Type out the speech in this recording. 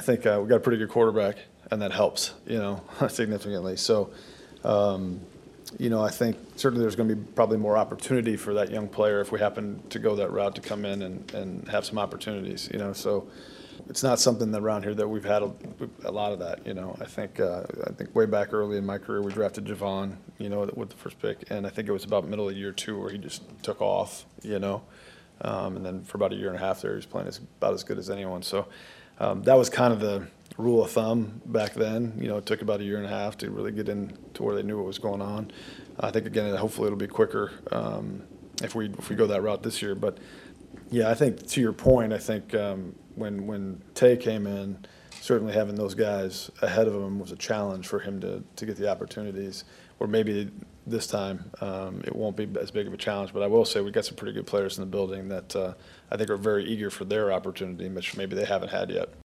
think we got a pretty good quarterback, and that helps, significantly. So, I think certainly there's going to be probably more opportunity for that young player if we happen to go that route to come in and have some opportunities, So it's not something around here that we've had a lot of that, I think way back early in my career we drafted Javon, with the first pick, and I think it was about middle of year 2 where he just took off, and then for about a year and a half there he was playing about as good as anyone. So that was kind of the rule of thumb back then. It took about a year and a half to really get into where they knew what was going on. I think, again, hopefully it'll be quicker if we go that route this year. But, yeah, I think to your point, I think when Tay came in, certainly having those guys ahead of him was a challenge for him to get the opportunities, or maybe this time it won't be as big of a challenge. But I will say we got some pretty good players in the building that I think are very eager for their opportunity, which maybe they haven't had yet.